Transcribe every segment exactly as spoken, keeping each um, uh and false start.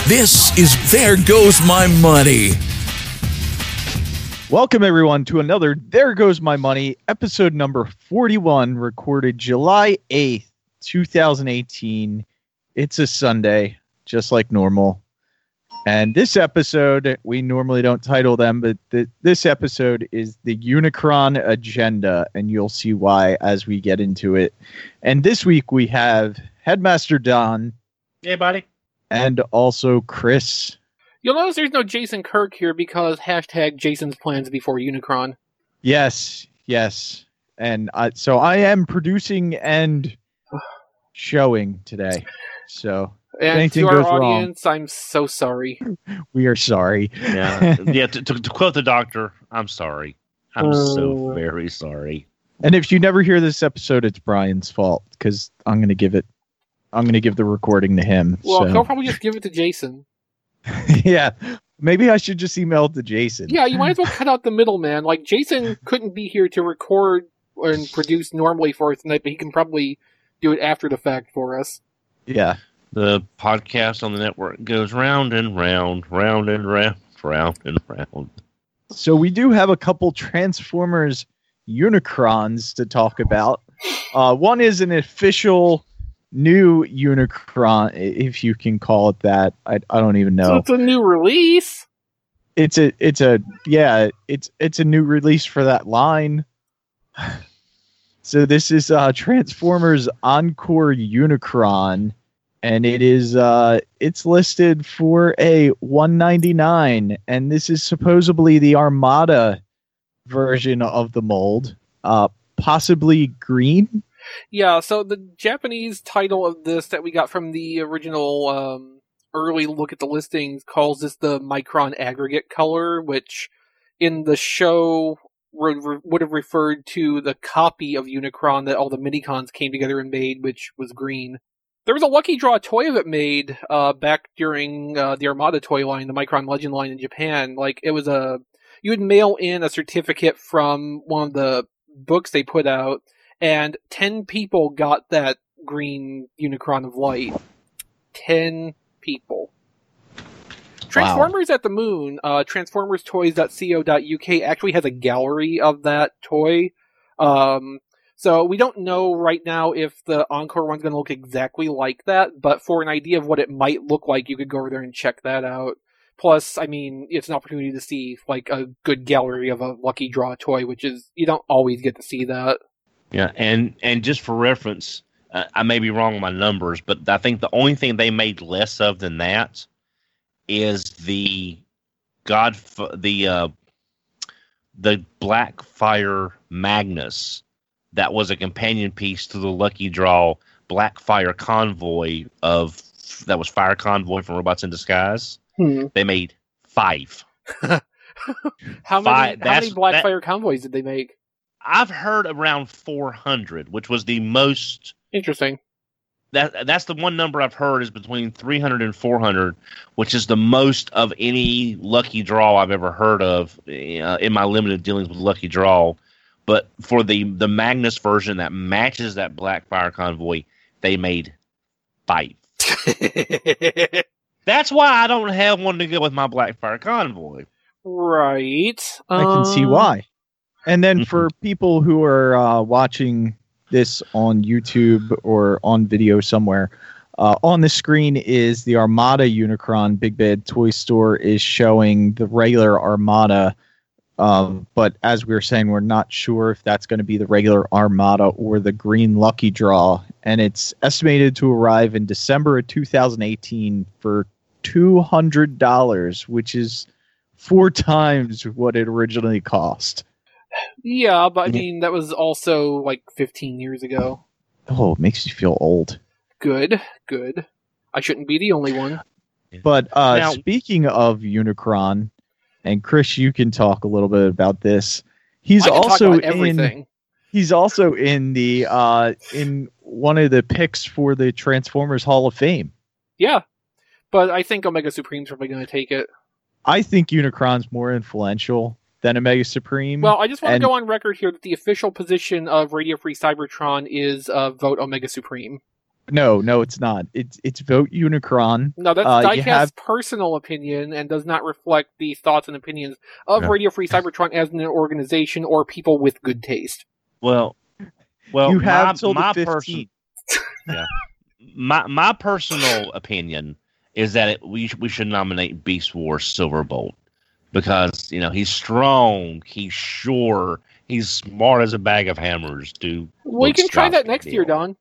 This is There Goes My Money. Welcome, everyone, to another There Goes My Money, episode number forty-one, recorded July eighth, twenty eighteen. It's a Sunday, just like normal. And this episode, we normally don't title them, but th- this episode is the Unicron Agenda, and you'll see why as we get into it. And this week we have Headmaster Don. Hey, buddy. And also Chris. You'll notice there's no Jason Kirk here because hashtag Jason's plans before Unicron. Yes, yes. And I, so I am producing and showing today. So and anything to our goes audience, wrong, I'm so sorry. We are sorry. Yeah, yeah. To, to, to quote the doctor, I'm sorry. I'm Uh. so very sorry. And if you never hear this episode, it's Brian's fault because I'm going to give it. I'm going to give the recording to him. Well, so. he'll probably just give it to Jason. Yeah, maybe I should just email it to Jason. Yeah, you might as well cut out the middleman. Like, Jason couldn't be here to record and produce normally for us tonight, but he can probably do it after the fact for us. Yeah. The podcast on the network goes round and round, round and round, round and round. So we do have a couple Transformers Unicrons to talk about. Uh, one is an official new Unicron, if you can call it that. I I don't even know. So it's a new release. It's a it's a yeah, it's it's a new release for that line. So this is uh Transformers Encore Unicron, and it is uh it's listed for a one ninety-nine, and this is supposedly the Armada version of the mold. Uh possibly green. Yeah, so the Japanese title of this that we got from the original um, early look at the listings calls this the Micron Aggregate color, which in the show would, would have referred to the copy of Unicron that all the Minicons came together and made, which was green. There was a lucky draw toy of it made uh, back during uh, the Armada toy line, the Micron Legend line in Japan. Like, it was a... You would mail in a certificate from one of the books they put out, and ten people got that green Unicron of Light. Ten people. Transformers at the Moon, uh, transformers toys dot co dot uk actually has a gallery of that toy. Um, so we don't know right now if the Encore one's going to look exactly like that, but for an idea of what it might look like, you could go over there and check that out. Plus, I mean, it's an opportunity to see like a good gallery of a lucky draw toy, which is, you don't always get to see that. Yeah, and, and just for reference, uh, I may be wrong on my numbers, but I think the only thing they made less of than that is the God, the uh, the Blackfire Magnus that was a companion piece to the Lucky Draw Blackfire Convoy of that was Fire Convoy from Robots in Disguise. Hmm. They made five. how many? Five, how many Blackfire that, convoys did they make? I've heard around four hundred, which was the most. Interesting. That that's the one number I've heard is between three hundred and four hundred, which is the most of any Lucky Draw I've ever heard of uh, in my limited dealings with Lucky Draw. But for the, the Magnus version that matches that Blackfire Convoy, they made five. That's why I don't have one to go with my Blackfire Convoy. Right. I can see Um, why. And then for people who are uh, watching this on YouTube or on video somewhere, uh, on the screen is the Armada Unicron. Big Bad Toy Store is showing the regular Armada. Um, but as we were saying, we're not sure if that's going to be the regular Armada or the green Lucky Draw. And it's estimated to arrive in December of two thousand eighteen for two hundred dollars, which is four times what it originally cost. Yeah, but I mean, that was also like fifteen years ago. Oh, it makes you feel old. Good, good. I shouldn't be the only one. But uh, Now- speaking of Unicron, and Chris, you can talk a little bit about this. He's I can talk also about in. everything. He's also in the uh, in one of the picks for the Transformers Hall of Fame. Yeah, but I think Omega Supreme's probably going to take it. I think Unicron's more influential than Omega Supreme. Well, I just want and- to go on record here that the official position of Radio Free Cybertron is uh, vote Omega Supreme. No, no, it's not. It's it's Vote Unicron. No, that's Uh, you Diecast's have- personal opinion and does not reflect the thoughts and opinions of Yeah. Radio Free Cybertron as an organization or people with good taste. Well, well, You have my, till the my fifteenth. person, yeah, my my personal opinion is that it, we we should nominate Beast Wars Silverbolt because you know he's strong, he's sure, he's smart as a bag of hammers. Dude, We can try that next year, Don.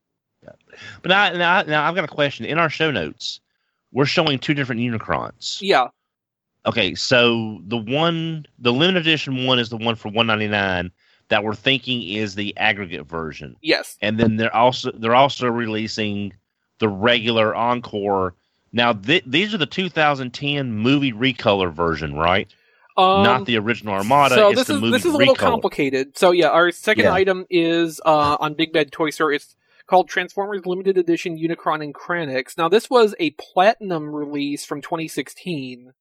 But now, now, now I've got a question. In our show notes, we're showing two different Unicrons. Yeah. Okay, so the one, the limited edition one is the one for one ninety-nine that we're thinking is the aggregate version, Yes. and then they're also they're also releasing the regular Encore. Now th- these are the two thousand ten movie recolor version, right? Um, Not the original Armada. So it's this the is movie this is a little recolor. complicated. So yeah, our second Yeah. item is uh, on Big Bad Toy Store. It's called Transformers Limited Edition Unicron and Kranix. Now this was a platinum release from twenty sixteen,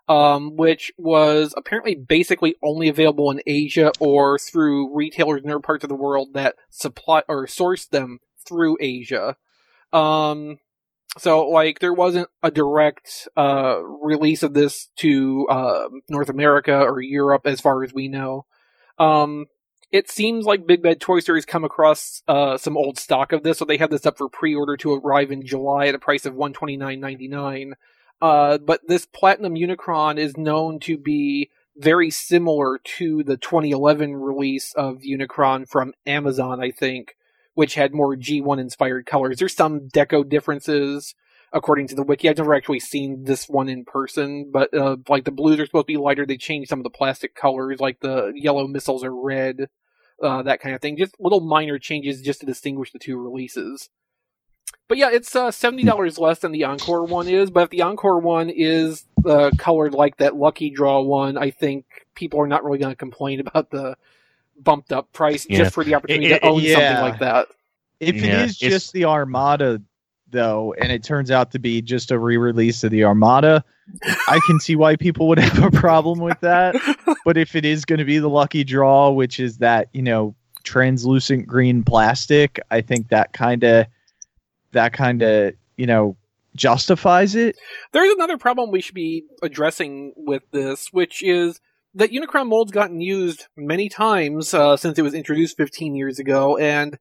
um, which was apparently basically only available in Asia or through retailers in other parts of the world that supply or sourced them through Asia. Um, so like there wasn't a direct uh, release of this to uh, North America or Europe as far as we know. Um, It seems like Big Bad Toy Story has come across uh, some old stock of this, so they have this up for pre-order to arrive in July at a price of one hundred twenty-nine dollars and ninety-nine cents. Uh, but this Platinum Unicron is known to be very similar to the twenty eleven release of Unicron from Amazon, I think, which had more G one inspired colors. There's some deco differences, according to the wiki. I've never actually seen this one in person, but uh, like the blues are supposed to be lighter. They changed some of the plastic colors, like the yellow missiles are red, uh, that kind of thing. Just little minor changes just to distinguish the two releases. But yeah, it's uh, seventy dollars less than the Encore one is, but if the Encore one is uh, colored like that Lucky Draw one, I think people are not really going to complain about the bumped up price Yeah. just for the opportunity It- it- to own yeah. something like that. If Yeah, it is it's- just the Armada, though, and it turns out to be just a re-release of the Armada, I can see why people would have a problem with that. But if it is going to be the Lucky Draw, which is that, you know, translucent green plastic, I think that kind of that kind of, you know, justifies it. There's another problem we should be addressing with this, which is that Unicron mold's gotten used many times uh, since it was introduced fifteen years ago, and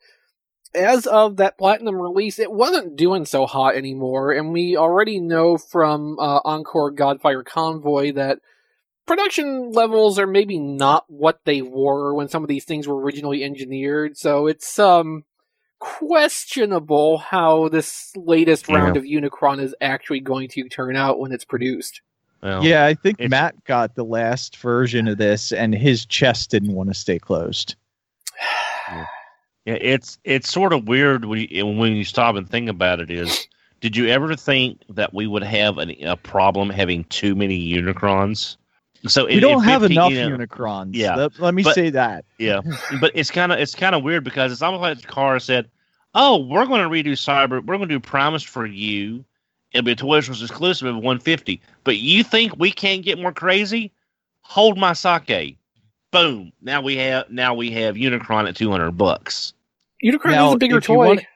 as of that Platinum release, it wasn't doing so hot anymore, and we already know from uh, Encore Godfire Convoy that production levels are maybe not what they were when some of these things were originally engineered, so it's um questionable how this latest round Yeah. of Unicron is actually going to turn out when it's produced. Well, Yeah, I think it's- Matt got the last version of this, and his chest didn't want to stay closed. Yeah, it's it's sort of weird when you, when you stop and think about it. Is did you ever think that we would have an, a problem having too many Unicrons? So We in- don't in have fifteen, enough you know, Unicrons. Yeah, Let, let me but- say that. Yeah, but it's kind of it's kind of weird because it's almost like the car said, "Oh, we're going to redo Cyber. We're going to do Primus for you. It'll be a Toys R Us exclusive of one fifty. But you think we can't get more crazy? Hold my sake. Boom. Now we have now we have Unicron at two hundred bucks. Unicron Now, is a bigger if you toy. want-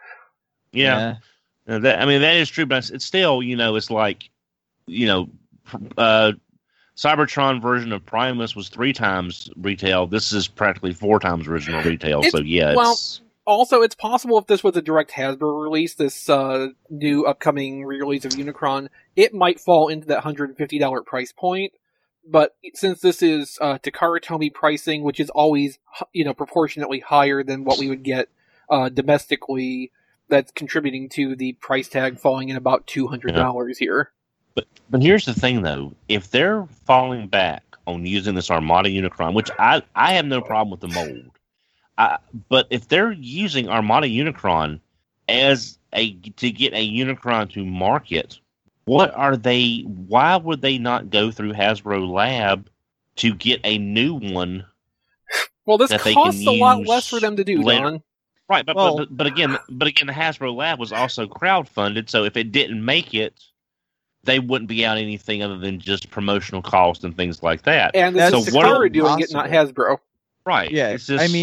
Yeah, Uh, that, I mean that is true, but it's, it's still you know it's like you know, uh, Cybertron version of Primus was three times retail. This is practically four times original retail. It's- so yeah, well, it's, Also, it's possible if this was a direct Hasbro release, this uh, new upcoming re-release of Unicron, it might fall into that one hundred fifty dollars price point. But since this is uh, Takara Tomy pricing, which is always you know proportionately higher than what we would get uh, domestically, that's contributing to the price tag falling in about two hundred dollars here. But here's the thing, though. If they're falling back on using this Armada Unicron, which I, I have no problem with the mold, I, but if they're using Armada Unicron as a to get a Unicron to market, what are they? Why would they not go through Hasbro Lab to get a new one? Well, this That they costs can a lot use less for them to do, later. Don. Right, but, Well- but but again, but again, the Hasbro Lab was also crowdfunded, so if it didn't make it, they wouldn't be out anything other than just promotional cost and things like that. And this That's is so what Takara are- doing it, not Hasbro. Right. Yeah, It's just, I mean,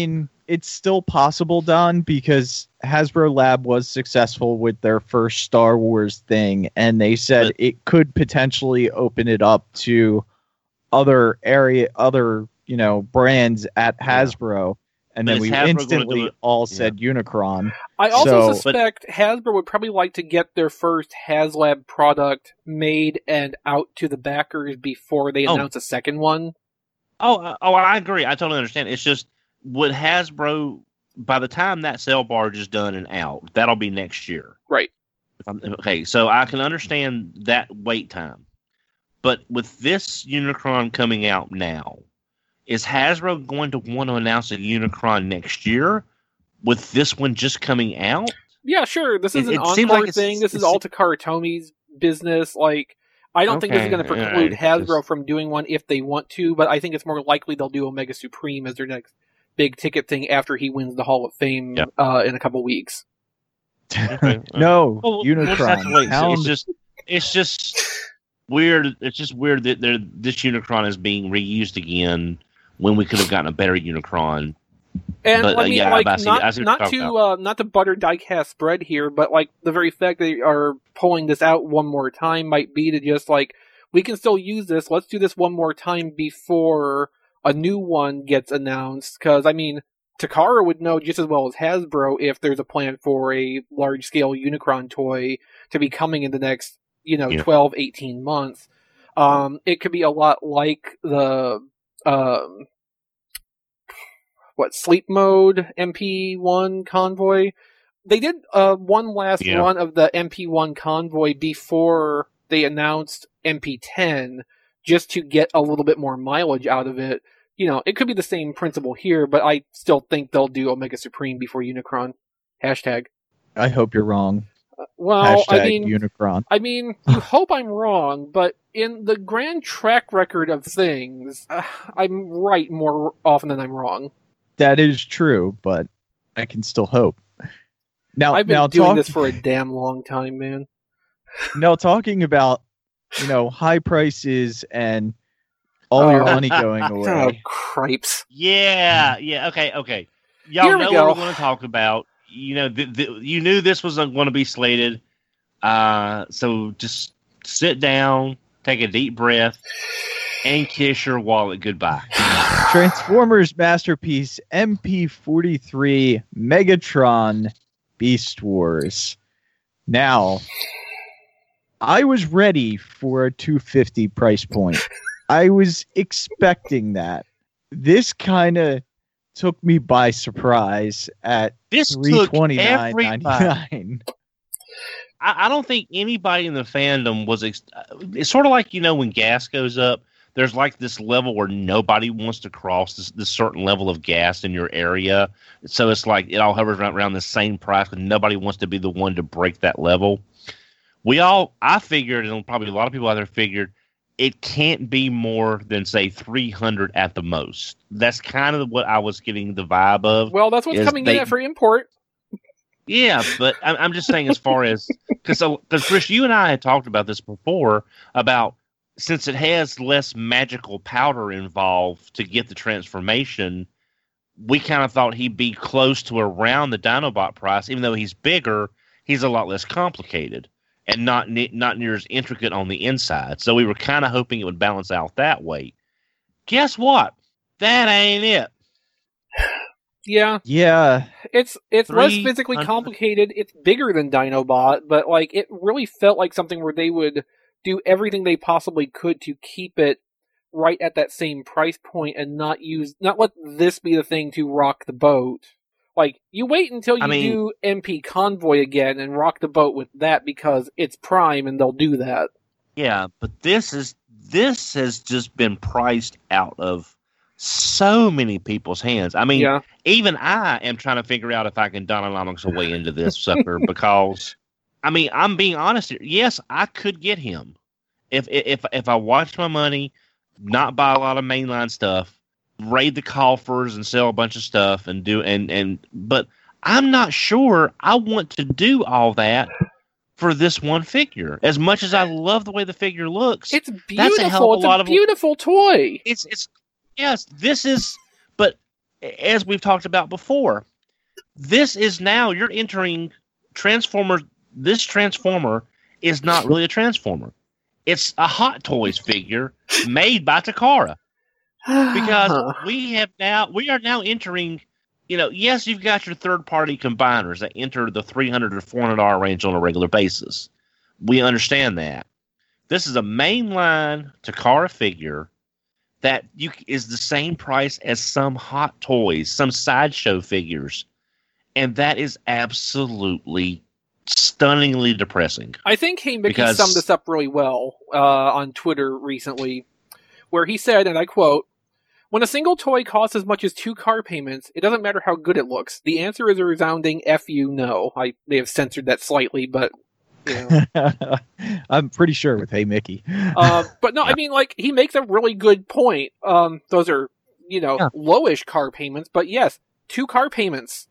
it's still possible, Don, because Hasbro Lab was successful with their first Star Wars thing, and they said But- it could potentially open it up to other area, other you know brands at Hasbro, and But then is we Hasbro gonna do instantly it? all said Unicron. I also So- suspect Hasbro would probably like to get their first HasLab product made and out to the backers before they Oh. announce a second one. Oh, uh, oh, I agree. I totally understand. It's just would Hasbro by the time that cell barge is done and out, that'll be next year. Right. If I'm, okay, so I can understand that wait time, but with this Unicron coming out now, is Hasbro going to want to announce a Unicron next year with this one just coming out? Yeah, sure. This is It- an it seems Encore like it's- thing. This is it's- all Takara Tomi's business. Like, I don't think this is Okay, going to preclude alright, Hasbro just- from doing one if they want to, but I think it's more likely they'll do Omega Supreme as their next big ticket thing after he wins the Hall of Fame Yep. uh, in a couple weeks. Okay. No, Well, we'll just have to Unicron. wait. So Hound- it's just, it's just weird. It's just weird that they're, this Unicron is being reused again when we could have gotten a better Unicron. And But, uh, I mean, yeah, like, I see- not, I see what not you're talking to uh, not to butter diecast spread here, but like the very fact they are pulling this out one more time might be to just like, we can still use this. Let's do this one more time before a new one gets announced. Because I mean, Takara would know just as well as Hasbro if there's a plan for a large scale Unicron toy to be coming in the next, you know, Yeah. twelve, eighteen months. Um, it could be a lot like the, um, what, Sleep Mode M P one Convoy. They did uh, one last Yeah. run of the M P one Convoy before they announced M P ten, just to get a little bit more mileage out of it. You know, it could be the same principle here, but I still think they'll do Omega Supreme before Unicron. Hashtag. I hope you're wrong. Well, Hashtag I mean, Unicron. I mean, you hope I'm wrong, but in the grand track record of things, uh, I'm right more often than I'm wrong. That is true, but I can still hope. Now, I've been now doing talk- this for a damn long time, man. now talking about you know high prices and all your Oh. money going Oh, away. cripes. Yeah, yeah. Okay, okay. Y'all Here we know go. what we're going to talk about. You know, th- th- you knew this was going to be slated. Uh, so just sit down, take a deep breath, and kiss your wallet goodbye. Transformers masterpiece M P forty-three Megatron Beast Wars. Now, I was ready for a two hundred fifty dollars price point. I was expecting that. This kind of took me by surprise at This three took twenty-nine everybody. ninety-nine. I, I don't think anybody in the fandom was. Ex- it's sort of like, you know, when gas goes up, there's like this level where nobody wants to cross this, this certain level of gas in your area. So it's like it all hovers around, around the same price, and nobody wants to be the one to break that level. We all, I figured, and probably a lot of people out there figured, it can't be more than, say, three hundred at the most. That's kind of what I was getting the vibe of. Well, that's what's Is coming they- in at for import. Yeah, but I'm, I'm just saying as far as because because Chris, you and I had talked about this before about since it has less magical powder involved to get the transformation, we kind of thought he'd be close to around the Dinobot price, even though he's bigger. He's a lot less complicated and not ne- not near as intricate on the inside. So we were kind of hoping it would balance out that way. Guess what? That ain't it. Yeah, Yeah, it's it's less Three physically hundred- complicated. It's bigger than Dinobot, but like it really felt like something where they would do everything they possibly could to keep it right at that same price point and not use not let this be the thing to rock the boat. Like you wait until you I mean- do M P Convoy again and rock the boat with that because it's Prime and they'll do that. Yeah, but this is this has just been priced out of so many people's hands. I mean, Yeah. even I am trying to figure out if I can Donalomics a way into this sucker because, I mean, I'm being honest here. Yes, I could get him if if if I watch my money, not buy a lot of mainline stuff, raid the coffers and sell a bunch of stuff and do and and. But I'm not sure I want to do all that for this one figure. As much as I love the way the figure looks, It's That's a hell beautiful. of a It's lot a of- beautiful toy. it's it's yes, this is but as we've talked about before, this is now you're entering Transformers. This Transformer is not really a Transformer. It's a Hot Toys figure made by Takara. Because we have now, we are now entering, you know, yes, you've got your third party combiners that enter the three hundred to four hundred dollars range on a regular basis. We understand that. This is a mainline Takara figure that you is the same price as some Hot Toys, some Sideshow figures. And that is absolutely stunningly depressing. I think Hey Mickey because... summed this up really well uh, on Twitter recently, where he said, and I quote, "When a single toy costs as much as two car payments, it doesn't matter how good it looks. The answer is a resounding F you no." I may have censored that slightly, but you know. I'm pretty sure with Hey Mickey. uh, but no, I mean, like, he makes a really good point. Um, those are, you know, yeah. lowish car payments, but yes, two car payments.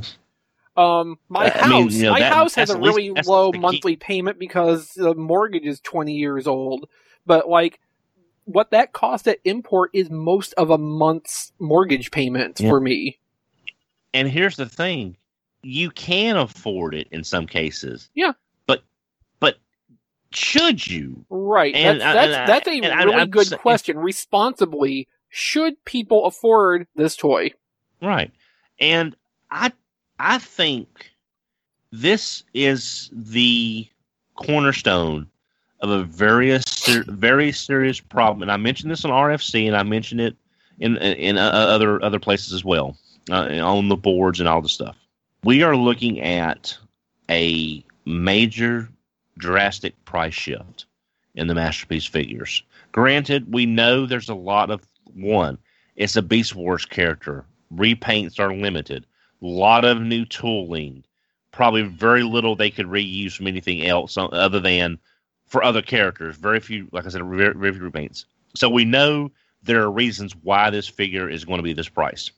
Um, my I house, mean, you know, my that- house has that's a at least- really that's low the key. monthly payment because the mortgage is twenty years old. But like, what that cost at import is most of a month's mortgage payment Yeah. for me. And here's the thing. You can afford it in some cases. Yeah. But but should you? Right. And that's I- that's, and I- that's a and I- really I'm good sa- question. Responsibly, should people afford this toy? Right. And I I think this is the cornerstone of a very ser- very serious problem. And I mentioned this on R F C, and I mentioned it in in uh, other other places as well, uh, on the boards and all the stuff. We are looking at a major, drastic price shift in the Masterpiece figures. Granted, we know there's a lot of one. It's a Beast Wars character. Repaints are limited. A lot of new tooling. Probably very little they could reuse from anything else other than for other characters. Very few, like I said, very, very few repaints. So we know there are reasons why this figure is going to be this price.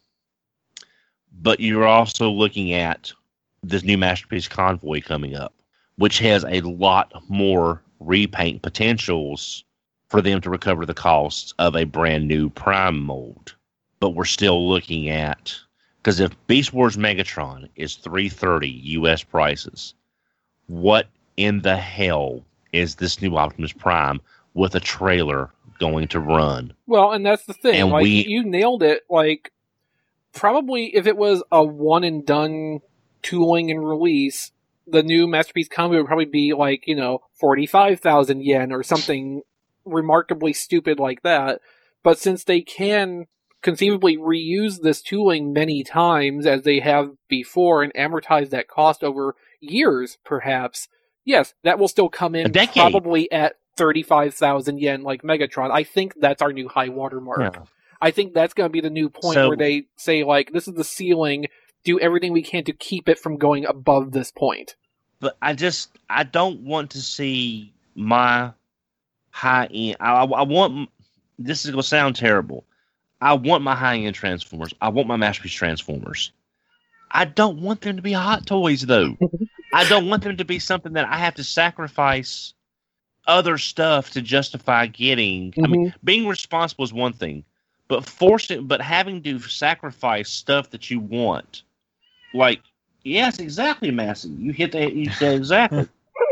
But you're also looking at this new Masterpiece Convoy coming up, which has a lot more repaint potentials for them to recover the costs of a brand new Prime mold. But we're still looking at, because if Beast Wars Megatron is three hundred thirty dollars U S prices, what in the hell is this new Optimus Prime with a trailer going to run? Well, and that's the thing. And like, we- you nailed it. Like, probably if it was a one and done tooling and release, the new Masterpiece Combo would probably be like, you know, forty-five thousand yen or something remarkably stupid like that. But since they can conceivably reuse this tooling many times as they have before and amortize that cost over years, perhaps, yes, that will still come in A decade. probably at thirty-five thousand yen like Megatron. I think that's our new high watermark. Yeah. I think that's going to be the new point So- where they say, like, this is the ceiling, do everything we can to keep it from going above this point. But I just, I don't want to see my high end. I, I want, this is going to sound terrible. I want my high end Transformers. I want my Masterpiece Transformers. I don't want them to be Hot Toys, though. I don't want them to be something that I have to sacrifice other stuff to justify getting. I mean, being responsible is one thing, but forcing, but having to sacrifice stuff that you want, like, yes, exactly, Massey. You hit that. You said exactly.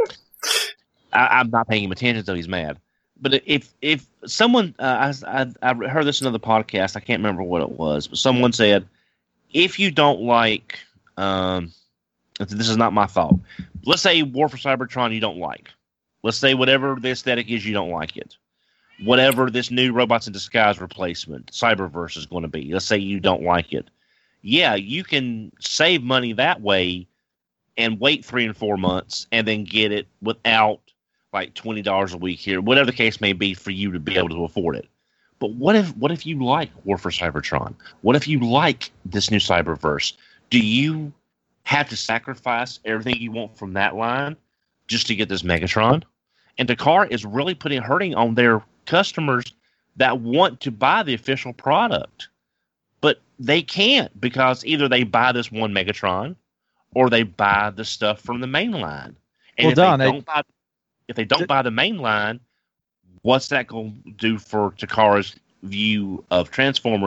I, I'm not paying him attention, so he's mad. But if if someone, uh, I, I I heard this in another podcast. I can't remember what it was, but someone said, if you don't like, um, this is not my fault. Let's say War for Cybertron you don't like. Let's say whatever the aesthetic is, you don't like it. Whatever this new Robots in Disguise replacement, Cyberverse, is going to be. Let's say you don't like it. Yeah, you can save money that way and wait three and four months and then get it without like twenty dollars a week here, whatever the case may be for you to be able to afford it. But what if what if you like War for Cybertron? What if you like this new Cyberverse? Do you have to sacrifice everything you want from that line just to get this Megatron? And Takara is really putting hurting on their customers that want to buy the official product. But they can't, because either they buy this one Megatron or they buy the stuff from the main line. And Well, if Don, they I- don't buy if they don't buy the main line, what's that going to do for Takara's view of Transformers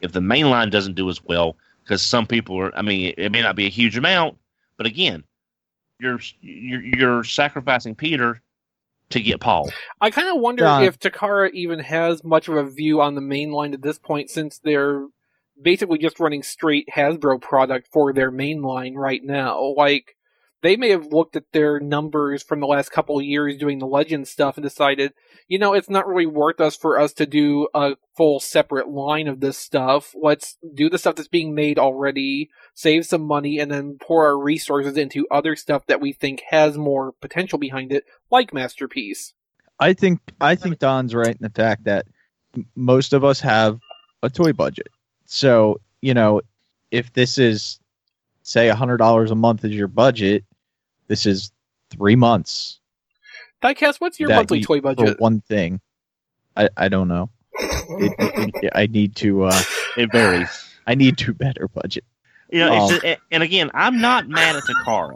If the main line doesn't do as well, because some people are, I mean, it, it may not be a huge amount, but again, you're you're, you're sacrificing Peter to get Paul. I kind of wonder Don. if Takara even has much of a view on the main line at this point, since they're basically just running straight Hasbro product for their main line right now. Like, they may have looked at their numbers from the last couple of years doing the Legends stuff and decided, you know, it's not really worth us for us to do a full separate line of this stuff. Let's do the stuff that's being made already, save some money, and then pour our resources into other stuff that we think has more potential behind it, like Masterpiece. I think I think Don's right in the fact that m- most of us have a toy budget. So, you know, if this is, say, one hundred dollars a month is your budget, this is three months. Diecast, what's your that monthly you- toy for budget? one thing. I, I don't know. It, it, it- I need to uh, It varies. I need to better budget. You know, it's Oh. a, and again, I'm not mad at Takara.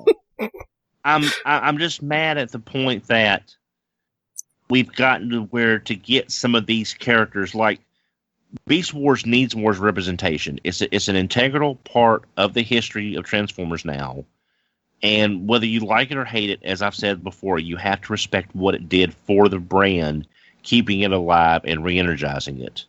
I'm I- I'm just mad at the point that we've gotten to where to get some of these characters, like Beast Wars needs more representation. It's a, it's an integral part of the history of Transformers now. And whether you like it or hate it, as I've said before, you have to respect what it did for the brand, keeping it alive and re-energizing it.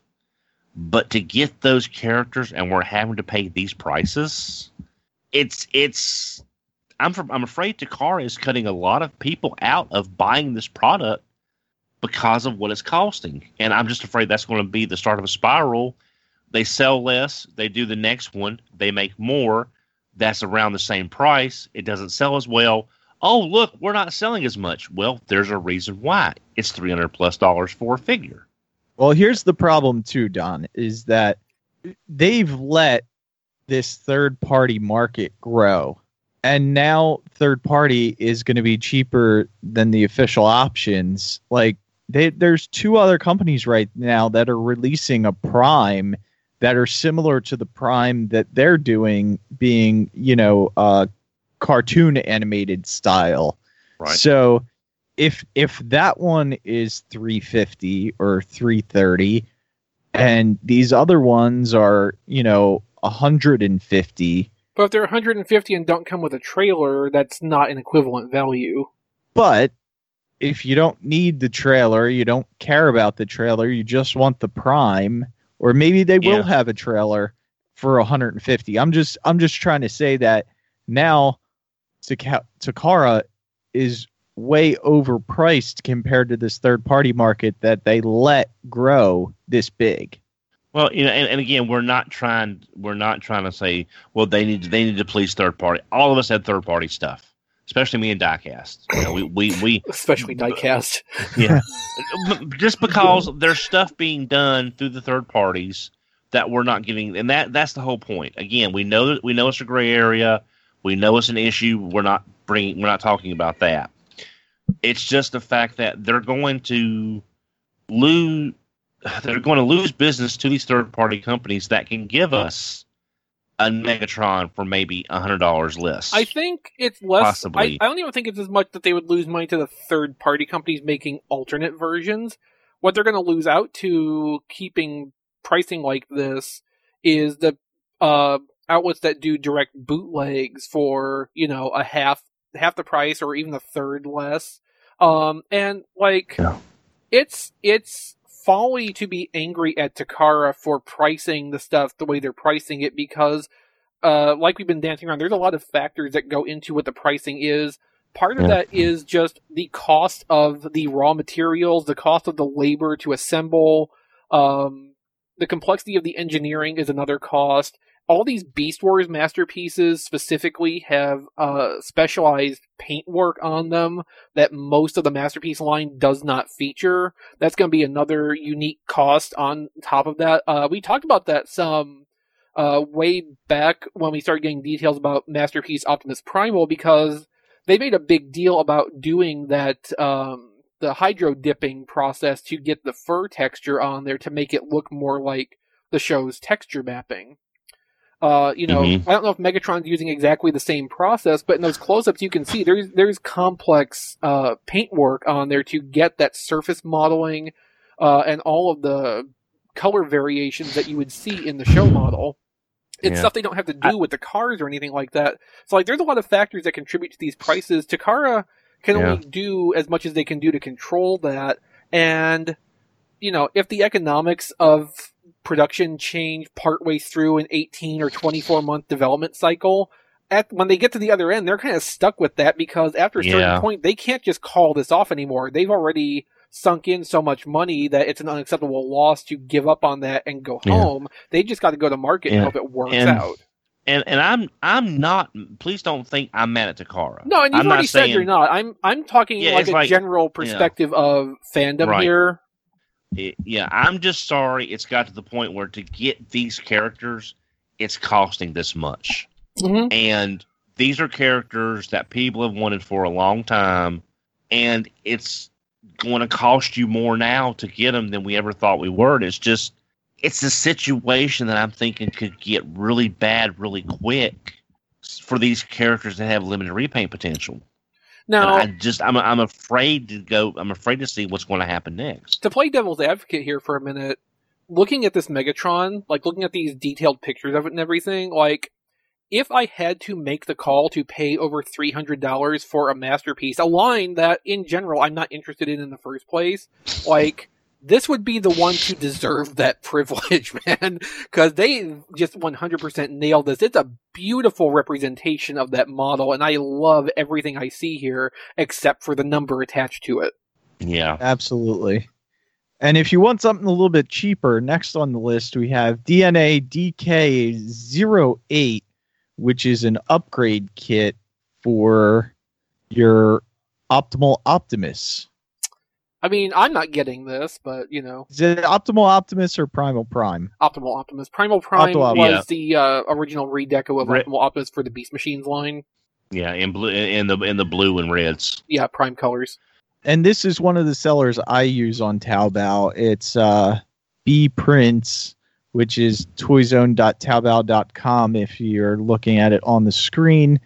But to get those characters and we're having to pay these prices, it's it's I'm I'm afraid Takara is cutting a lot of people out of buying this product because of what it's costing. And I'm just afraid that's going to be the start of a spiral. They sell less, they do the next one, they make more. That's around the same price. It doesn't sell as well. Oh, look, we're not selling as much. Well, there's a reason why. It's three hundred plus dollars for a figure. Well, here's the problem too, Don, is that they've let this third party market grow. And now third party is going to be cheaper than the official options. Like they, there's two other companies right now that are releasing a Prime that are similar to the Prime that they're doing, being, you know, uh, cartoon animated style. Right. So if if that one is three fifty or three thirty, and these other ones are, you know, one hundred fifty, But if they're one hundred fifty and don't come with a trailer, that's not an equivalent value. but if you don't need the trailer, you don't care about the trailer, you just want the Prime, or maybe they will Yeah. have a trailer for one hundred fifty. I'm just I'm just trying to say that now Taka- Takara is way overpriced compared to this third party market that they let grow this big. Well, you know, and, and again, we're not trying we're not trying to say, well, they need they need to please third party. All of us had third party stuff, especially me and Diecast. You know, we we, we Especially Diecast. yeah, just because there's stuff being done through the third parties that we're not getting, and that that's the whole point. Again, we know that we know it's a gray area. We know it's an issue. We're not bringing we're not talking about that. It's just the fact that they're going to lose. They're going to lose business to these third-party companies that can give us a Megatron for maybe one hundred dollars less. I think it's less. Possibly. I, I don't even think it's as much that they would lose money to the third-party companies making alternate versions. What they're going to lose out to keeping pricing like this is the uh, outlets that do direct bootlegs for, you know, a half half the price or even a third less. Um, and like, Yeah. it's it's. folly to be angry at Takara for pricing the stuff the way they're pricing it, because uh, like we've been dancing around, there's a lot of factors that go into what the pricing is. Part of Yeah. that is just the cost of the raw materials, the cost of the labor to assemble, um, the complexity of the engineering is another cost. All these Beast Wars masterpieces specifically have uh, specialized paintwork on them that most of the masterpiece line does not feature. That's going to be another unique cost on top of that. Uh, we talked about that some uh, way back when we started getting details about Masterpiece Optimus Primal, because they made a big deal about doing that, um, the hydro dipping process to get the fur texture on there to make it look more like the show's texture mapping. Uh, you know, Mhm. I don't know if Megatron's using exactly the same process, but in those close-ups you can see there's there's complex uh, paintwork on there to get that surface modeling uh, and all of the color variations that you would see in the show model. It's Yeah. stuff they don't have to do I, with the cars or anything like that. So, like, there's a lot of factors that contribute to these prices. Takara can Yeah. only do as much as they can do to control that. And, you know, if the economics of production change partway through an eighteen or twenty-four month development cycle, at when they get to the other end, they're kind of stuck with that because after a certain Yeah. point, they can't just call this off anymore. They've already sunk in so much money that it's an unacceptable loss to give up on that and go Yeah. home. They just got to go to market and Yeah. hope it works And- out. and and I'm I'm not. Please don't think I'm mad at Takara. No, and you've I'm already not said saying, you're not. I'm I'm talking Yeah, like it's a like, general perspective of fandom Right. here. It- yeah, I'm just sorry it's got to the point where to get these characters, it's costing this much. Mm-hmm. And these are characters that people have wanted for a long time, and it's going to cost you more now to get them than we ever thought we were. And it's just, it's a situation that I'm thinking could get really bad really quick for these characters that have limited repaint potential. Now, And I just, I'm, I'm afraid to go. I'm afraid to see what's going to happen next. to play devil's advocate here for a minute, looking at this Megatron, like looking at these detailed pictures of it and everything, like, if I had to make the call to pay over three hundred dollars for a masterpiece, a line that, in general, I'm not interested in in the first place, like, this would be the one to deserve that privilege, man. Because they just one hundred percent nailed this. It's a beautiful representation of that model, and I love everything I see here, except for the number attached to it. Yeah. Absolutely. And if you want something a little bit cheaper, next on the list we have D N A D K zero eight, which is an upgrade kit for your Optimal Optimus. I mean, I'm not getting this, but, you know, Is it Optimal Optimus or Primal Prime? Optimal Optimus. Primal Prime Optimal- was Yeah. the uh, original redeco of Re- Optimal Optimus for the Beast Machines line. Yeah. In blue, in the in the blue and reds. Yeah, Prime colors. And this is one of the sellers I use on Taobao. It's uh, B Prints, which is toyzone dot taobao dot com if you're looking at it on the screen.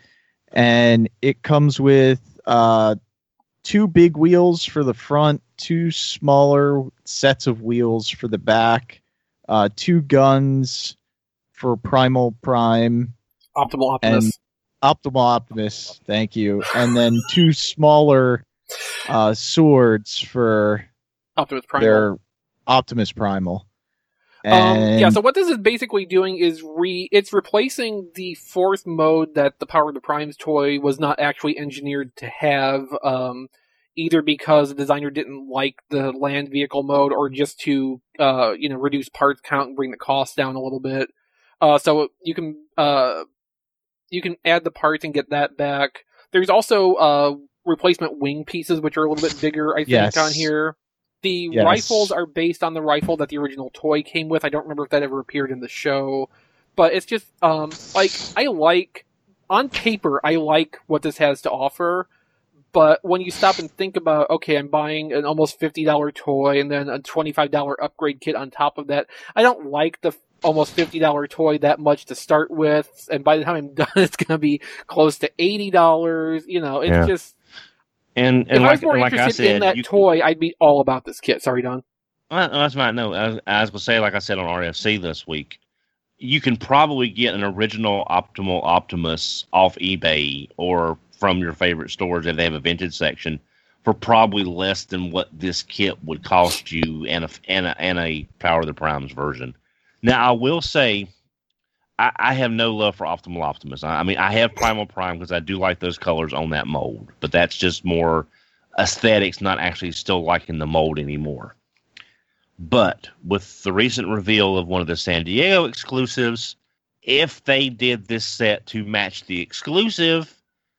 And it comes with uh, two big wheels for the front, two smaller sets of wheels for the back, uh, two guns for Primal Prime, Optimal Optimus. and Optimal Optimus, thank you. And then two smaller uh, swords for Optimus Primal. their Optimus Primal. Um, And yeah, so what this is basically doing is re it's replacing the fourth mode that the Power of the Primes toy was not actually engineered to have, um, either because the designer didn't like the land vehicle mode or just to uh, you know, reduce parts count and bring the cost down a little bit. Uh, so you can uh, you can add the parts and get that back. There's also uh, replacement wing pieces, which are a little bit bigger, I think, Yes. on here. The Yes. rifles are based on the rifle that the original toy came with. I don't remember if that ever appeared in the show. But it's just, um, like, I like, on paper, I like what this has to offer. But when you stop and think about, okay, I'm buying an almost fifty dollars toy and then a twenty-five dollars upgrade kit on top of that, I don't like the almost fifty dollars toy that much to start with. And by the time I'm done, it's going to be close to eighty dollars. You know, it's Yeah. just... And If and I like, was more and like I interested said, in that you- toy, I'd be all about this kit. Sorry, Don. Well, that's fine. No, I was, I was going to say, like I said on R F C this week, you can probably get an original Optimal Optimus off eBay or from your favorite stores if they have a vintage section for probably less than what this kit would cost you and a, and a, and a Power of the Primes version. Now, I will say, I, I have no love for Optimal Optimus. I, I mean, I have Primal Prime because I do like those colors on that mold, but that's just more aesthetics, not actually still liking the mold anymore. But with the recent reveal of one of the San Diego exclusives, if they did this set to match the exclusive,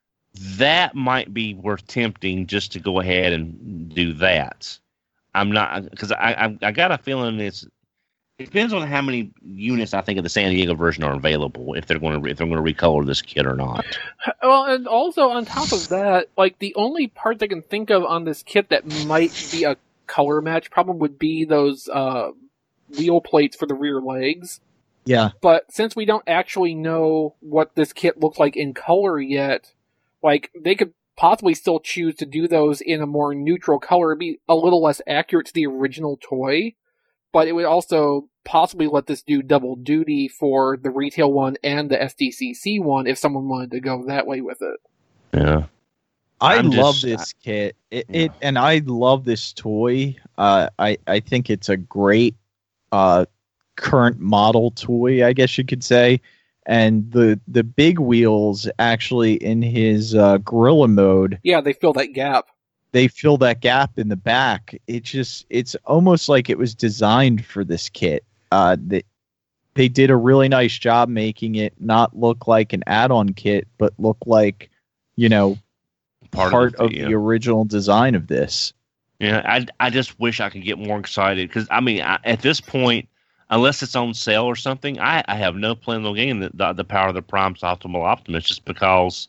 that might be worth tempting just to go ahead and do that. I'm not, because I, I I got a feeling it's it depends on how many units I think of the San Diego version are available if they're going to if they're going to recolor this kit or not. Well, and also on top of that, like the only part I can think of on this kit that might be a color match problem would be those uh, wheel plates for the rear legs. yeah, But since we don't actually know what this kit looks like in color yet, like they could possibly still choose to do those in a more neutral color, be a little less accurate to the original toy. but it would also possibly let this do double duty for the retail one and the S D C C one if someone wanted to go that way with it. Yeah. I I'm love just- this kit. It, Yeah. it and I love this toy. Uh, I I think it's a great uh, current model toy, I guess you could say. And the the big wheels actually in his uh, gorilla mode, Yeah, they fill that gap. they fill that gap in the back. It just it's almost like it was designed for this kit. Uh, they they did a really nice job making it not look like an add-on kit, but look like, you know, Part, part, of, of the, yeah. the original design of this. Yeah, I, I just wish I could get more excited because I mean I, at this point, unless it's on sale or something, I, I have no plan on getting the, the the Power of the Prime's Optimal Optimus just because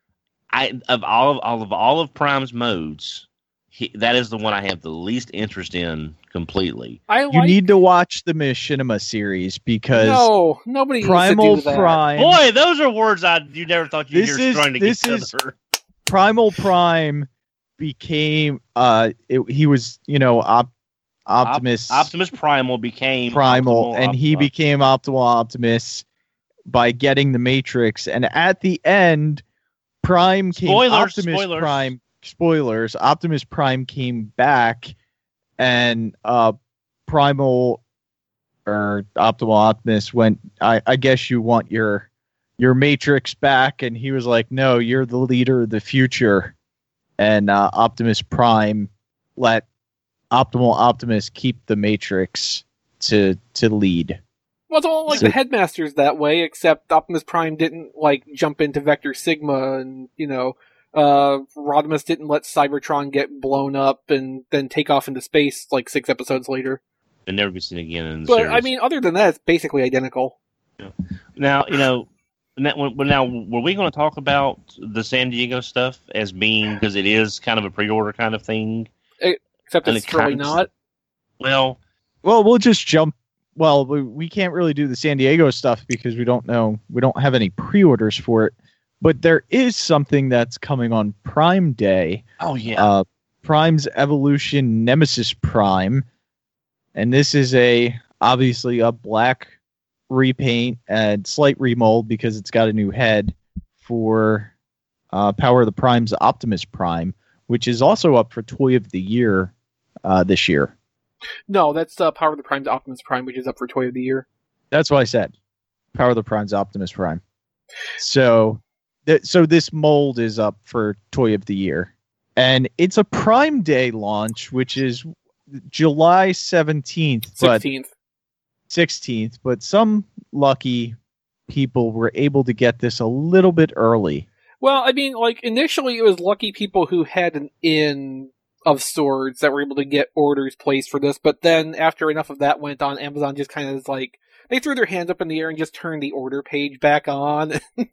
I of all of all of all of Prime's modes, he, that is the one I have the least interest in completely. I You like. need to watch the Machinima series because No, nobody Primal needs to do that. Prime, Boy, those are words I you never thought you'd This hear is- strung this together. is- Primal Prime became uh, it, he was you know op, Optimus Op- Optimus Primal became Primal, Optimal and he Op- became Optimal Optimus by getting the Matrix. And at the end, Prime came. Spoilers, Optimus spoilers. Prime. Spoilers. Optimus Prime came back, and uh, Primal or Optimal Optimus went. I, I guess you want your your Matrix back, and he was like, "No, you're the leader of the future." And uh, Optimus Prime let Optimal Optimus keep the Matrix to to lead. Well, it's all like So- the Headmasters that way, except Optimus Prime didn't like jump into Vector Sigma, and you know, uh, Rodimus didn't let Cybertron get blown up and then take off into space like six episodes later. and never be seen again in the But series. I mean, other than that, it's basically identical. Now, you know, now, now were we going to talk about the San Diego stuff as being because it is kind of a pre-order kind of thing? Except And it's it really kinda- not. Well, Well, we'll just jump. Well, we, we can't really do the San Diego stuff because we don't know. We don't have any pre-orders for it. But there is something that's coming on Prime Day. oh yeah, Uh, Prime's Evolution Nemesis Prime, and this is a obviously a black repaint and slight remold because it's got a new head for uh, Power of the Prime's Optimus Prime, which is also up for Toy of the Year uh, this year. No, that's uh, Power of the Prime's Optimus Prime, which is up for Toy of the Year. That's what I said. Power of the Prime's Optimus Prime. So, th- so this mold is up for Toy of the Year, and it's a Prime Day launch, which is July seventeenth, but Sixteenth. sixteenth. But some lucky people were able to get this a little bit early. Well, I mean, like initially, it was lucky people who had an in of sorts that were able to get orders placed for this. But then, after enough of that went on, Amazon just kind of like they threw their hands up in the air and just turned the order page back on.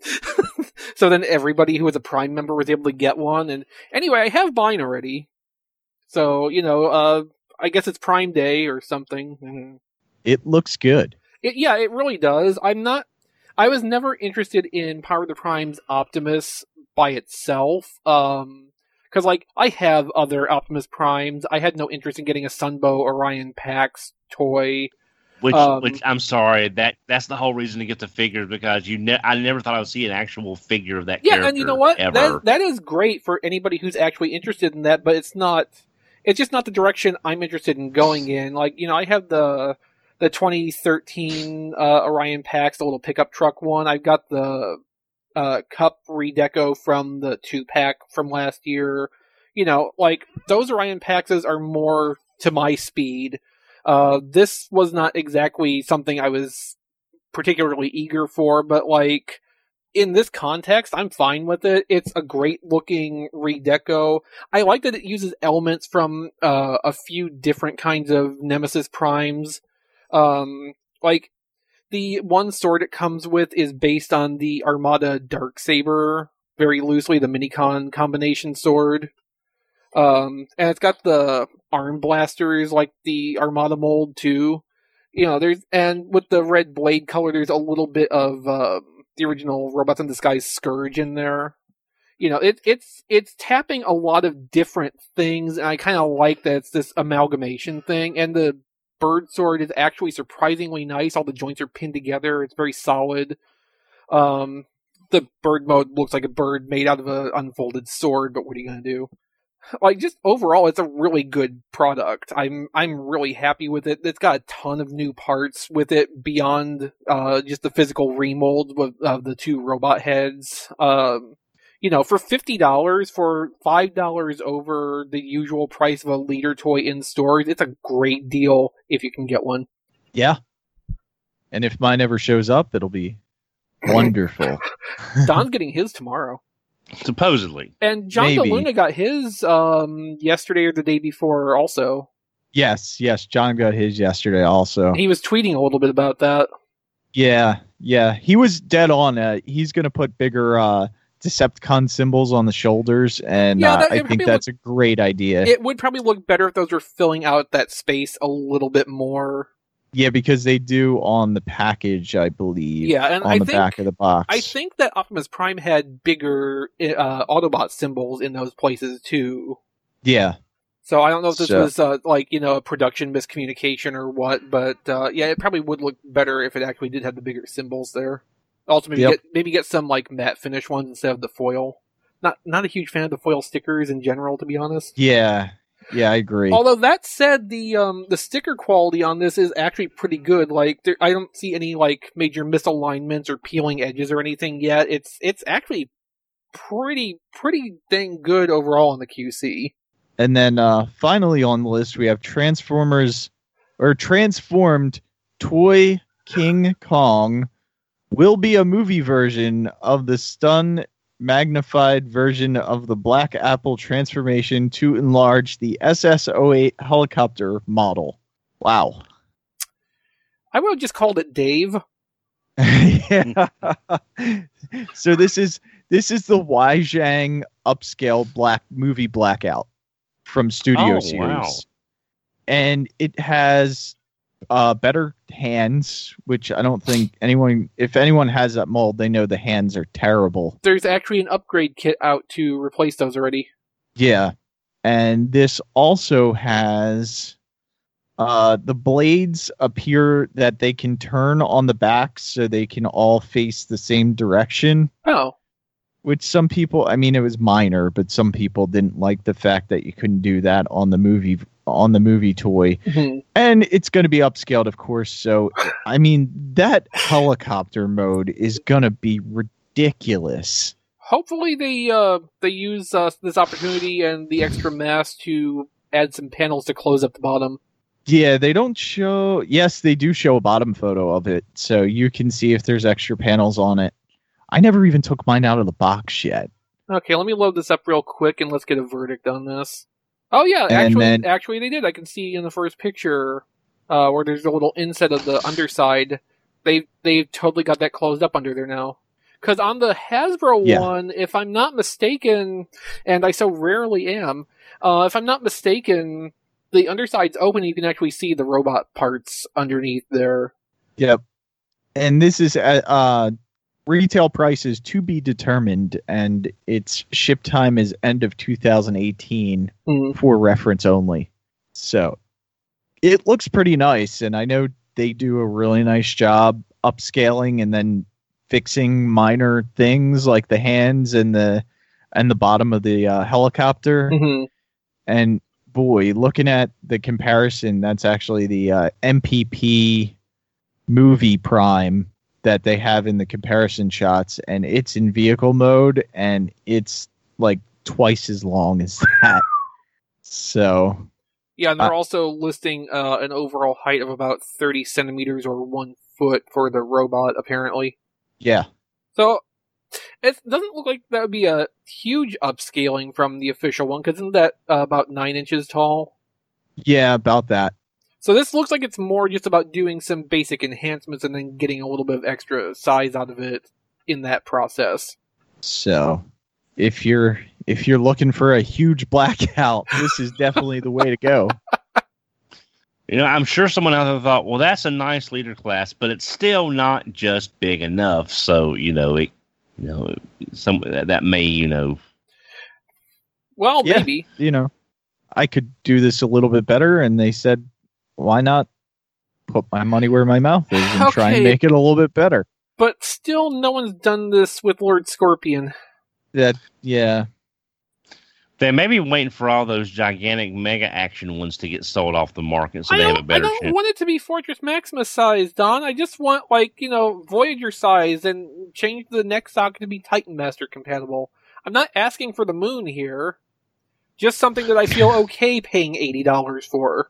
So then everybody who was a Prime member was able to get one. And anyway, I have mine already. So you know, uh, I guess it's Prime Day or something. Mhm. It looks good. It, yeah, it really does. I'm not. I was never interested in Power of the Prime's Optimus by itself. Um, because like I have other Optimus Primes. I had no interest in getting a Sunbow Orion Pax toy. which um, which I'm sorry that that's the whole reason to get the figures because you ne- I never thought I would see an actual figure of that Yeah, character and you know what? ever. That that is great for anybody who's actually interested in that. But it's not. It's just not the direction I'm interested in going in. Like you know, I have the the twenty thirteen uh, Orion Pax, the little pickup truck one. I've got the uh, Cup redeco from the two pack from last year. You know, like those Orion Paxes are more to my speed. Uh, this was not exactly something I was particularly eager for, but like in this context, I'm fine with it. It's a great looking redeco. I like that it uses elements from uh, a few different kinds of Nemesis Primes. Um, like the one sword it comes with is based on the Armada Darksaber, very loosely, the Minicon combination sword. Um, and it's got the arm blasters like the Armada mold too. You know, there's and with the red blade color, there's a little bit of uh, the original Robots in Disguise Scourge in there. You know, it, it's it's tapping a lot of different things, and I kind of like that it's this amalgamation thing. And the bird sword is actually surprisingly nice. All the joints are pinned together. It's very solid. Um, the bird mode looks like a bird made out of an unfolded sword, but what are you going to do? Like, just overall, it's a really good product. I'm I'm really happy with it. It's got a ton of new parts with it beyond uh, just the physical remold of uh, the two robot heads. Um, you know, for fifty dollars, for five dollars over the usual price of a leader toy in stores, it's a great deal if you can get one. Yeah. And if mine ever shows up, it'll be wonderful. Don's getting his tomorrow. Supposedly. And John Maybe. DeLuna got his um, yesterday or the day before also. Yes, yes. John got his yesterday also. He was tweeting a little bit about that. Yeah, yeah. He was dead on. Uh, he's going to put bigger uh, Decepticon symbols on the shoulders, and Yeah, uh, that- I it think probably that's a great idea. It would probably look better if those were filling out that space a little bit more. Yeah, because they do on the package, I believe. Yeah, and on I the think- back of the box. I think that Optimus Prime had bigger uh, Autobot symbols in those places too. Yeah, So I don't know if this So- was uh, like, you know, a production miscommunication or what, but uh, yeah, it probably would look better if it actually did have the bigger symbols there. Also, maybe Yep. get maybe get some like matte finish ones instead of the foil. Not not a huge fan of the foil stickers in general, to be honest. yeah, yeah. I agree. Although that said, the um the sticker quality on this is actually pretty good. Like there, I don't see any like major misalignments or peeling edges or anything yet. It's it's actually pretty pretty dang good overall on the Q C. And then uh, finally on the list, we have Transformers, or Transformed Toy King Kong will be a movie version of the stun magnified version of the Black Apple transformation to enlarge the S S oh eight helicopter model. Wow. I would have just called it Dave. Yeah. So this is this is the Weijang upscale black movie Blackout from Studio Oh, Series. wow. And it has uh, better hands, which I don't think anyone, if anyone has that mold, they know the hands are terrible. There's actually an upgrade kit out to replace those already. Yeah. And this also has uh, the blades appear that they can turn on the back so they can all face the same direction. Oh, Which some people, I mean, it was minor, but some people didn't like the fact that you couldn't do that on the movie on the movie toy. mhm. And it's going to be upscaled, of course. So, I mean, that helicopter mode is going to be ridiculous. Hopefully they uh they use uh, this opportunity and the extra mass to add some panels to close up the bottom. Yeah, they don't show. Yes, they do show a bottom photo of it, so you can see if there's extra panels on it. I never even took mine out of the box yet. Okay, let me load this up real quick and let's get a verdict on this. Oh yeah, And actually, then- actually they did. I can see in the first picture uh, where there's a little inset of the underside. They they totally got that closed up under there now. Because on the Hasbro Yeah. one, if I'm not mistaken, and I so rarely am, uh, if I'm not mistaken, the underside's open. And you can actually see the robot parts underneath there. Yep. And this is uh, uh retail price is to be determined, and its ship time is end of two thousand eighteen Mm. for reference only. So it looks pretty nice, and I know they do a really nice job upscaling and then fixing minor things like the hands and the and the bottom of the uh, helicopter. Mhm. And boy, looking at the comparison, that's actually the uh, M P P movie Prime that they have in the comparison shots, and it's in vehicle mode, and it's like twice as long as that. So, Yeah, and they're Uh, also listing uh, an overall height of about thirty centimeters or one foot for the robot, apparently. yeah. So it doesn't look like that would be a huge upscaling from the official one, because isn't that uh, about nine inches tall? Yeah, about that. So this looks like it's more just about doing some basic enhancements and then getting a little bit of extra size out of it in that process. So, if you're if you're looking for a huge blackout, this is definitely the way to go. You know, I'm sure someone out there thought, well, that's a nice leader class, but it's still not just big enough. So, you know, it, you know, some that, that may, you know, Well, Yeah. maybe. You know, I could do this a little bit better, and they said, why not put my money where my mouth is and try Okay. and make it a little bit better. But still, no one's done this with Lord Scorpion. That yeah. They may be waiting for all those gigantic mega action ones to get sold off the market, so I they have a don't, I better don't chance. want it to be Fortress Maximus size, Don. I just want, like, you know, Voyager size and change the neck socket to be Titan Master compatible. I'm not asking for the moon here. Just something that I feel okay paying eighty dollars for.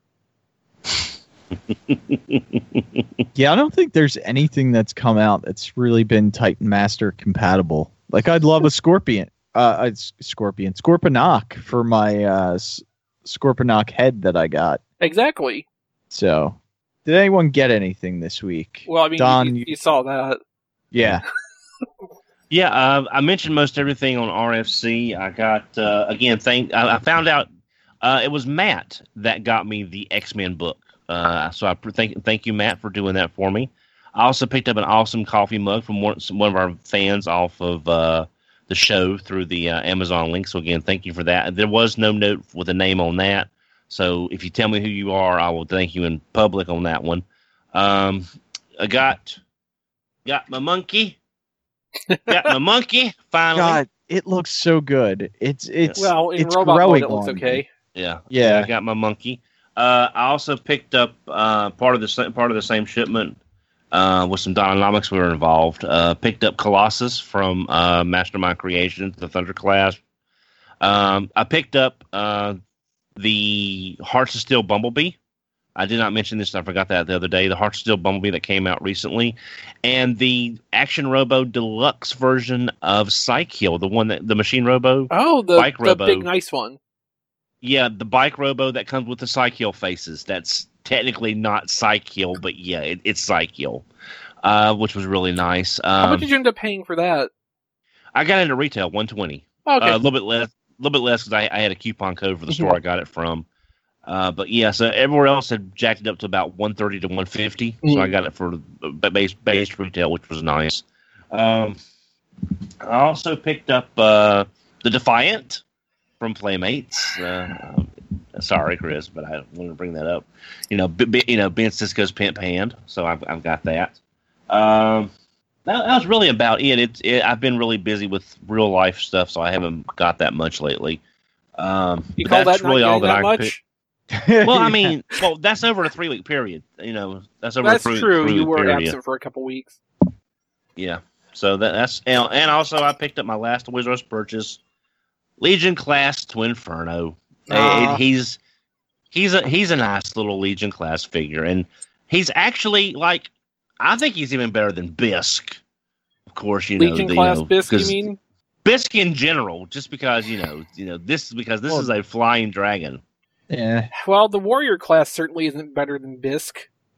Yeah, I don't think there's anything that's come out that's really been Titan Master compatible. Like, I'd love a Scorpion. Uh, a Scorpion. Scorponok for my uh, S- Scorponok head that I got. Exactly. So, did anyone get anything this week? Well, I mean, Don, you, you saw that. Yeah. Yeah, uh, I mentioned most everything on R F C. I got uh, again. Thank I, I found out uh, it was Matt that got me the X-Men book. Uh, so I thank thank you, Matt, for doing that for me. I also picked up an awesome coffee mug from one, one of our fans off of uh, the show through the uh, Amazon link. So again, thank you for that. There was no note with a name on that. So if you tell me who you are, I will thank you in public on that one. Um, I got got my monkey. Got my monkey finally. God, it looks so good. It's it's Well, in it's robot mode, growing it looks on me. okay. Yeah, Yeah. I got my monkey. Uh, I also picked up uh, part of the sa- part of the same shipment uh, with some Dynamics we were involved. Uh, picked up Colossus from uh, Mastermind Creations, the Thunder class. Um, I picked up uh, the Hearts of Steel Bumblebee. I did not mention this. I forgot that the other day. The Hearts of Steel Bumblebee that came out recently, and the Action Robo Deluxe version of Psyche-Hill, the one that the Machine Robo. Oh, the, Bike the Robo. big nice one. Yeah, the bike robo that comes with the Psyche-Hill faces. That's technically not Psyche-Hill, but yeah, it, it's Psyche-Hill, uh, which was really nice. How much Um, did you end up paying for that? I got into retail one twenty. Oh, okay. Uh, a little bit less, a little bit less because I, I had a coupon code for the store I got it from. Uh, but yeah, so everywhere else had jacked it up to about one thirty to one fifty. So I got it for the base base retail, which was nice. Um, I also picked up uh, the Defiant from Playmates. Uh, um, sorry, Chris, but I wanted to bring that up. You know, b- b- you know, Ben Sisko's Pimp Hand, so I've I've got that. Um, that, that was really about it. It, it. I've been really busy with real life stuff, so I haven't got that much lately. Um, You but call that's that really not all getting that that I much? picked. Well, I mean, well, that's over a three week period. You know, that's over That's a three, true. three You week were period. absent for a couple weeks. Yeah. So that, that's and, and also I picked up my last Toys R Us purchase, Legion class Twinferno. Ah. Uh, he's he's a he's a nice little Legion class figure, and he's actually like I think he's even better than Bisk. Of course, you know Legion the, class you know, Bisk, you 'cause mean? Bisk in general, just because you know you know this because this Well- is a flying dragon. Yeah. Well, the warrior class certainly isn't better than Bisk.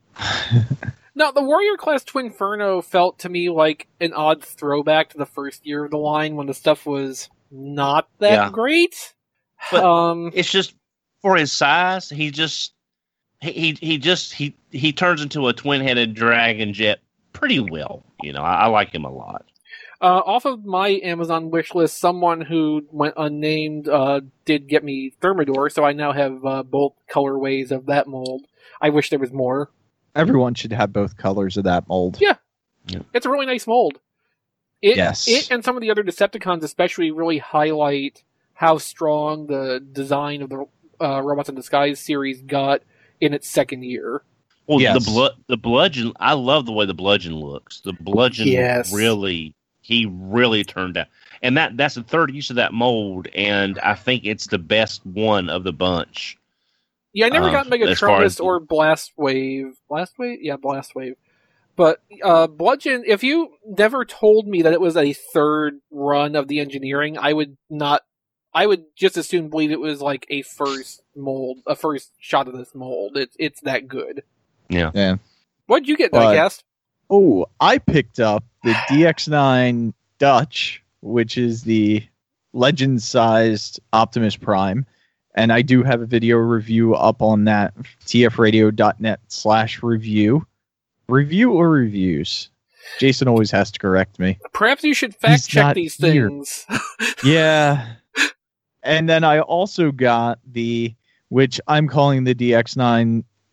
No, the warrior class Twinferno felt to me like an odd throwback to the first year of the line when the stuff was not that Yeah. great. But- um, It's just for his size, he just he he, he just he he turns into a twin-headed dragon jet pretty well. You know, I, I like him a lot. uh, off of my Amazon wish list, someone who went unnamed uh, did get me Thermidor, so I now have uh, both colorways of that mold. I wish there was more. Everyone should have both colors of that mold. Yeah. It's a really nice mold. It, Yes. It and some of the other Decepticons especially really highlight how strong the design of the uh, Robots in Disguise series got in its second year. Well, Yes. the blood, the bludgeon. I love the way the bludgeon looks. The bludgeon Yes. really, he really turned out, and that that's the third use of that mold, and I think it's the best one of the bunch. Yeah, I never Um, got as far as- Megatronus or Blast Wave. Blast Wave? Yeah, Blast Wave. But uh, Bludgeon, if you never told me that it was a third run of the engineering, I would not. I would just as soon believe it was like a first mold, a first shot of this mold. It's it's that good. Yeah. Yeah. What'd you get, But- Diecast? Oh, I picked up the D X nine Dutch, which is the legend-sized Optimus Prime. And I do have a video review up on that, tfradio.net slash review. Review or reviews? Jason always has to correct me. Perhaps you should He's fact check not these here. things. Yeah. And then I also got the, which I'm calling the D X nine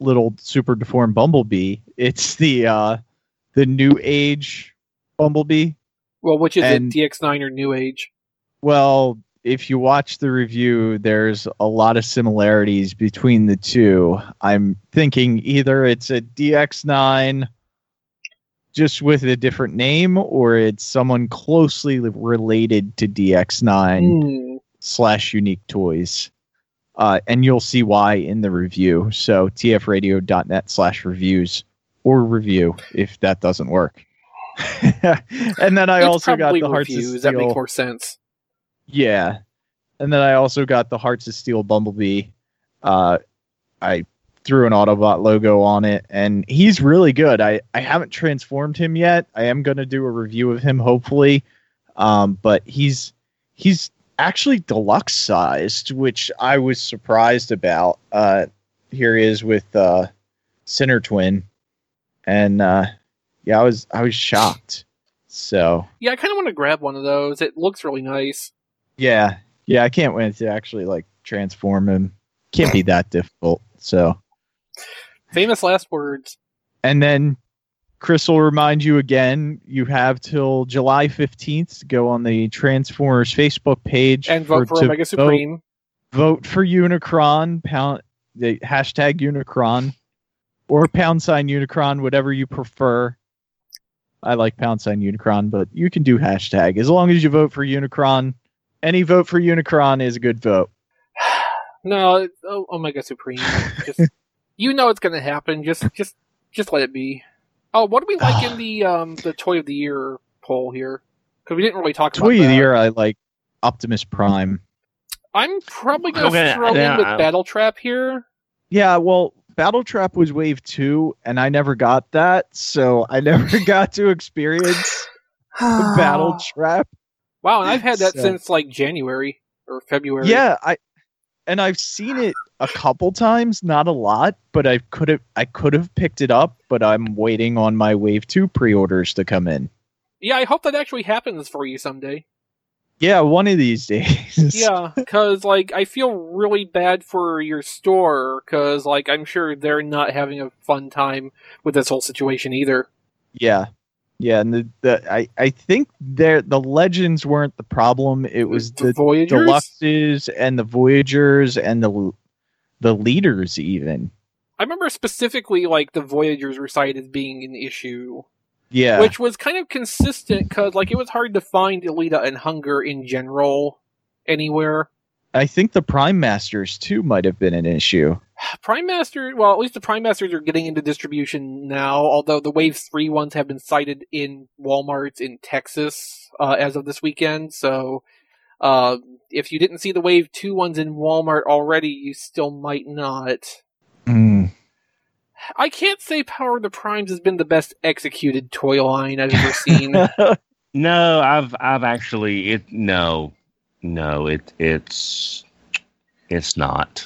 little super deformed Bumblebee. It's the uh, the New Age Bumblebee. Well, which is And- it, D X nine or New Age? Well, if you watch the review, there's a lot of similarities between the two. I'm thinking either it's a D X nine just with a different name, or it's someone closely related to D X nine Hmm. slash Unique Toys. Uh, and you'll see why in the review. So tfradio.net slash reviews or review if that doesn't work. And then I It's also got probably the Hearts of reviews. That makes Steel. more sense. Yeah. And then I also got the Hearts of Steel Bumblebee. Uh, I threw an Autobot logo on it, and he's really good. I, I haven't transformed him yet. I am going to do a review of him, hopefully. Um, but he's he's actually deluxe sized, which I was surprised about. Uh, here he is with uh, Sinner Twin. And uh, yeah, I was I was shocked. So Yeah, I kind of want to grab one of those. It looks really nice. yeah, yeah, I can't wait to actually like transform him. Can't be that difficult. So, Famous last words. and then Chris will remind you again. You have till July fifteenth to go on the Transformers Facebook page And vote for to Omega Supreme. Vote, vote for Unicron. Pound the hashtag Unicron or pound sign Unicron, whatever you prefer. I like pound sign Unicron, but you can do hashtag as long as you vote for Unicron. Any vote for Unicron is a good vote. No, it- oh, Omega Supreme. Just, you know it's going to happen. Just, just, just let it be. Oh, what do we like in the um the Toy of the Year poll here? Because we didn't really talk about Toy of that. the year, I like Optimus Prime. I'm probably going to Okay, throw yeah, in with I- Battle Trap here. Yeah, well, Battle Trap was wave two, and I never got that, so I never got to experience the Battle Trap. Wow, and I've had that So- since like January or February. Yeah, I and I've seen it a couple times, not a lot, but I could have I could have picked it up, but I'm waiting on my wave two pre-orders to come in. Yeah, I hope that actually happens for you someday. Yeah, one of these days. Yeah, because like I feel really bad for your store because like I'm sure they're not having a fun time with this whole situation either. Yeah. Yeah, and the, the I, I think there the legends weren't the problem. It was the Voyagers. deluxes and the Voyagers and the the leaders even. I remember specifically like the Voyagers were cited as being an issue, Yeah. which was kind of consistent because like it was hard to find Elita and Hunger in general anywhere. I think the Prime Masters too might have been an issue. Prime Master, well, at least the Prime Masters are getting into distribution now, although the Wave three ones have been cited in Walmarts in Texas uh, as of this weekend, so uh, if you didn't see the Wave two ones in Walmart already, you still might not. Mm. I can't say Power of the Primes has been the best executed toy line I've ever seen. No, I've I've actually it no no it it's it's not.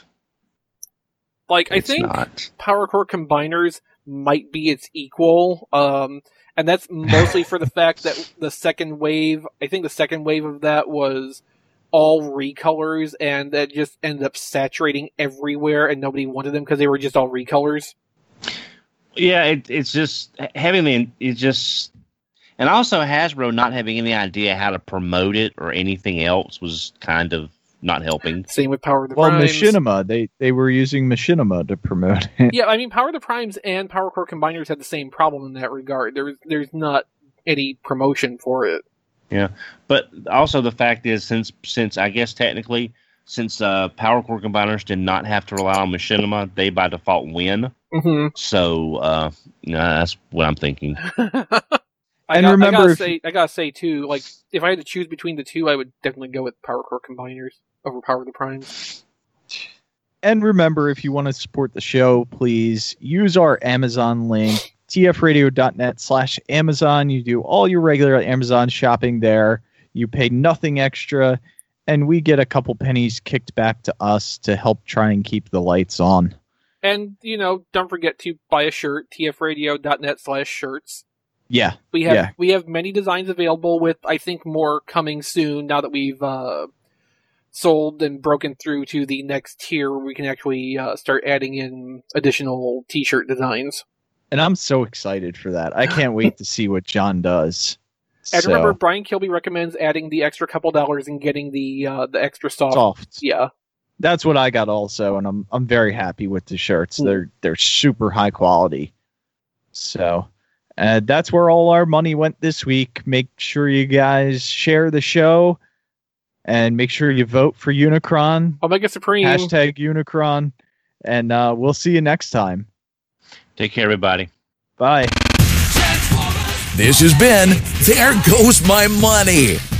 Like, I It's think not. Power Core Combiners might be its equal, um, and that's mostly for the fact that the second wave, I think the second wave of that was all recolors, and that just ended up saturating everywhere, and nobody wanted them because they were just all recolors. Yeah, it, it's just having the it's just, and also Hasbro not having any idea how to promote it or anything else was kind of not helping. Same with Power of the Well, Primes. Machinima, they they were using Machinima to promote it. Yeah, I mean, Power of the Primes and Power Core Combiners had the same problem in that regard. There's there's not any promotion for it. But also the fact is, since since I guess technically, since uh, Power Core Combiners did not have to rely on Machinima, they by default win. Mm-hmm. So uh, nah, that's what I'm thinking. I And got, remember I gotta if- say, I gotta say too, like if I had to choose between the two, I would definitely go with Power Core Combiners over Power of the Primes. And remember, if you want to support the show, please use our Amazon link, tfradio.net slash Amazon. You do all your regular Amazon shopping there. You pay nothing extra, and we get a couple pennies kicked back to us to help try and keep the lights on. And you know, don't forget to buy a shirt, tfradio.net slash shirts. Yeah. We have Yeah. we have many designs available with I think more coming soon now that we've uh, sold and broken through to the next tier where we can actually uh, start adding in additional t-shirt designs. And I'm so excited for that. I can't wait to see what John does. And So, remember, Brian Kilby recommends adding the extra couple dollars and getting the uh, the extra soft. soft. Yeah. That's what I got also, and I'm I'm very happy with the shirts. They're they're super high quality. So, uh, that's where all our money went this week. Make sure you guys share the show, and make sure you vote for Unicron. Omega Supreme. Hashtag Unicron, and uh, we'll see you next time. Take care, everybody. Bye. This has been There Goes My Money.